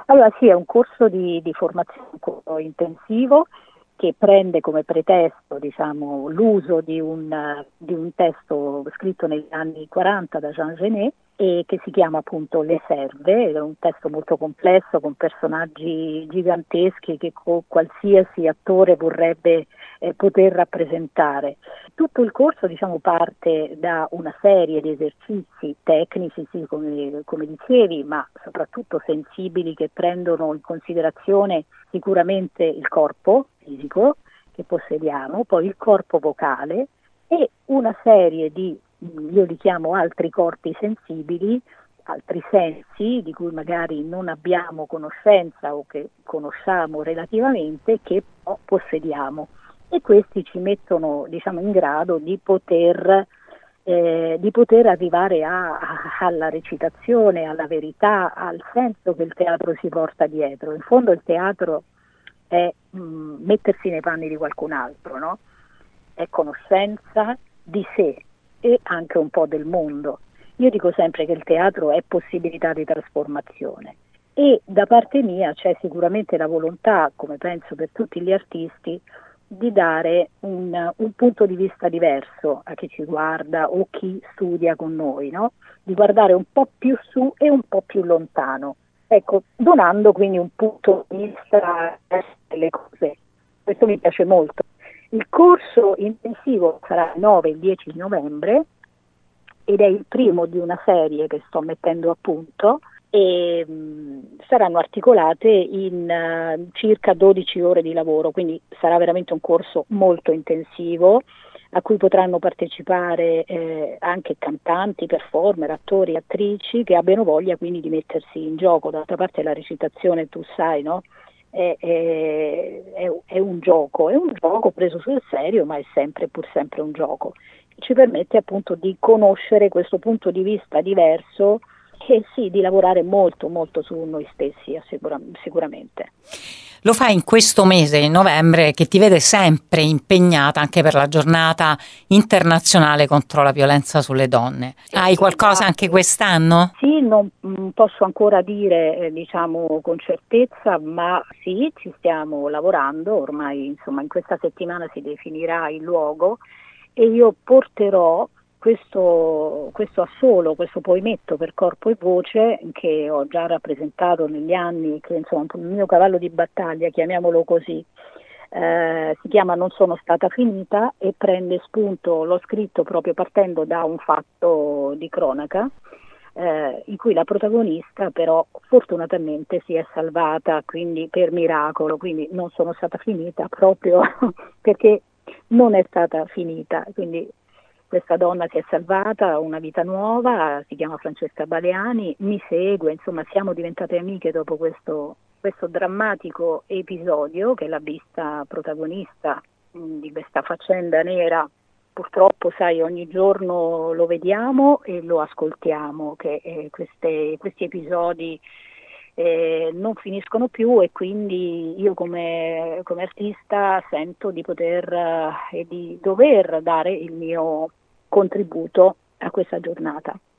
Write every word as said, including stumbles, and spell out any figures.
Allora sì, è un corso di, di formazione un corso intensivo che prende come pretesto, diciamo, l'uso di un, eh, di un testo scritto negli anni quaranta da Jean Genet e che si chiama appunto Le Serve, è un testo molto complesso con personaggi giganteschi che co- qualsiasi attore vorrebbe eh, poter rappresentare. Tutto il corso, diciamo, parte da una serie di esercizi tecnici, sì, come, come dicevi, ma soprattutto sensibili, che prendono in considerazione sicuramente il corpo fisico che possediamo, poi il corpo vocale e una serie di, io li chiamo altri corpi sensibili, altri sensi di cui magari non abbiamo conoscenza o che conosciamo relativamente, che però possediamo. E questi ci mettono, diciamo, in grado di poter, eh, di poter arrivare a, a, alla recitazione, alla verità, al senso che il teatro si porta dietro. In fondo il teatro è mh, mettersi nei panni di qualcun altro, no? È conoscenza di sé e anche un po' del mondo. Io dico sempre che il teatro è possibilità di trasformazione e da parte mia c'è sicuramente la volontà, come penso per tutti gli artisti, di dare un, un punto di vista diverso a chi ci guarda o chi studia con noi, no? Di guardare un po' più su e un po' più lontano. Ecco, donando quindi un punto di vista delle cose. Questo mi piace molto. Il corso intensivo sarà il nove e il dieci di novembre ed è il primo di una serie che sto mettendo a punto e mh, saranno articolate in uh, circa dodici ore di lavoro, quindi sarà veramente un corso molto intensivo a cui potranno partecipare eh, anche cantanti, performer, attori, attrici che abbiano voglia quindi di mettersi in gioco. D'altra parte la recitazione, tu sai, no? È, è, è, è un gioco, è un gioco preso sul serio, ma è sempre pur sempre un gioco. Ci permette appunto di conoscere questo punto di vista diverso e sì, di lavorare molto molto su noi stessi assicura- sicuramente. Lo fai in questo mese di novembre che ti vede sempre impegnata anche per la giornata internazionale contro la violenza sulle donne. Hai qualcosa anche Esatto. quest'anno? Sì, non mh, posso ancora dire eh, diciamo con certezza, ma sì, ci stiamo lavorando, ormai insomma in questa settimana si definirà il luogo e io porterò questo, questo assolo, questo poemetto per corpo e voce che ho già rappresentato negli anni, che insomma il mio cavallo di battaglia, chiamiamolo così, eh, si chiama Non sono stata finita e prende spunto, l'ho scritto proprio partendo da un fatto di cronaca, eh, in cui la protagonista però fortunatamente si è salvata, quindi per miracolo, quindi non sono stata finita proprio perché non è stata finita, quindi questa donna si è salvata, ha una vita nuova, si chiama Francesca Baleani, mi segue, insomma siamo diventate amiche dopo questo, questo drammatico episodio che l'ha vista protagonista mh, di questa faccenda nera. Purtroppo, sai, ogni giorno lo vediamo e lo ascoltiamo, che eh, queste, questi episodi eh, non finiscono più e quindi io come, come artista sento di poter eh, e di dover dare il mio contributo a questa giornata.